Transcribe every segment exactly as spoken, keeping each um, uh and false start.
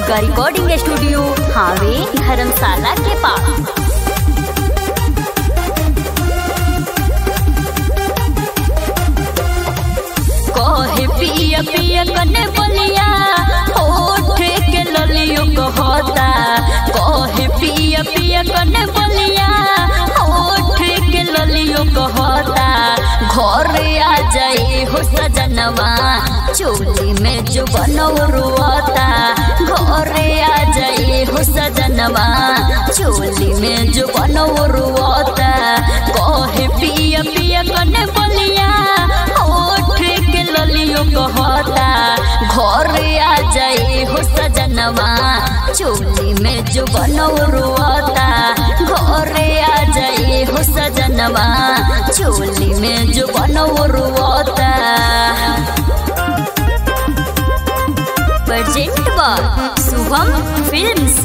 Durga recording studio हावे धर्मशाला के पास। कहे पिया पिया कने बलिया होठ के ललियो कहता, कहे पिया पिया कने बलिया होठ के ललियो कहता। घर आ जाए हो सजनवा चोली में जो बनौरुआता, घर आ जाए हो सजनवा चोली में जो बनौरुआता। कहे पिया पिया कने बलिया होठ के ललियो कहता, घर आ जाए हो सजनवा चोली में जो बनौरुआता। घर आ जाए हो सजनवा चोली में जो बनौरुआता। प्रेजेंट बा शुभम फिल्म्स।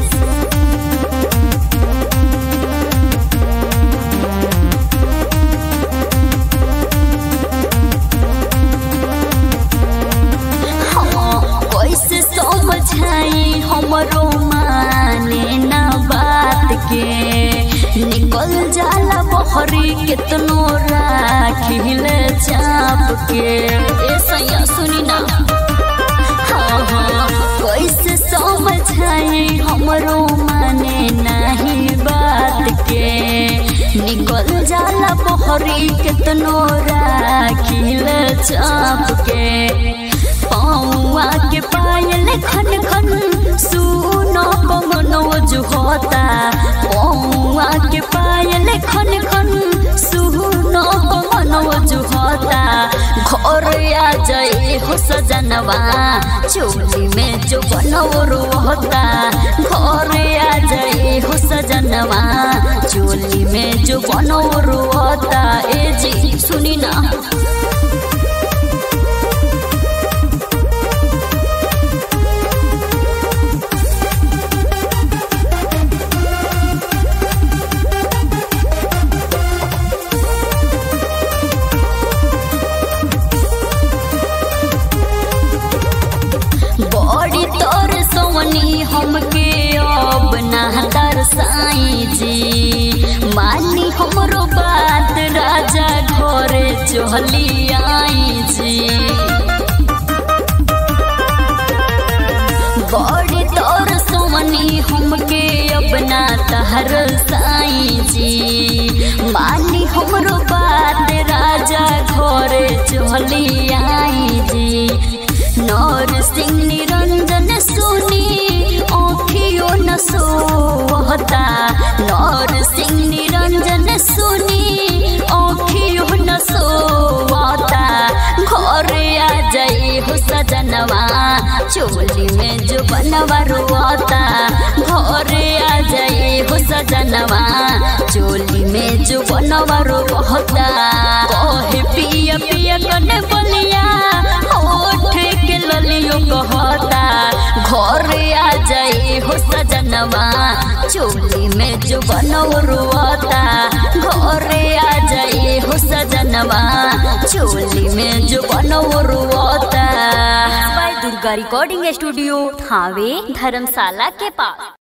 कैसे समझाई हमरो माने ना बात के, निकल जाला बहरी कितनो राखिल चाप के। ए सैया सुनी ना, हाँ हाँ कैसे समझाई हमरो माने नहीं बात के, निकल जाला बहरी कितनो राखिल चाप के। पौआ के पायल खन खन सुनो कमनो जो होता, पौआ के पायल खन खन सुनो कमनो जो होता। घर आ जाए हो सजनवा चोली में जो बनौरो होता, घर आ जाए हो सजनवा चोली में जो बनौरो होता। ए जी सुनी ना, बड़ी तोर सोनी हमके अब ना दरसाई जी, मानी हमरो बात राजा घरे चली आई जी। बड़ी तोर सोनी हमके अब ना दरसाई जी, मानी हमरो बात राजा घरे चली आई जी। नौर सिंह निरंजन सुनी आँखियों न सोहता, नौर सिंह निरंजन सुनी आँखियों न सोहता। घर आ जाए हो सजनवा चोली में जो बनवा रोता, घर आ जाए हो सजनवा चोली में जो बनवा रोता। कहे पिया पिया कने बलिया होठ के ललियो कहता, घर आ जाए हो सजनवा चोली में जो बनौरुआता। घर आ जाए हो सजनवा चोली में जो बनौरुआता। दुर्गा रिकॉर्डिंग स्टूडियो हावे धर्मशाला के पास।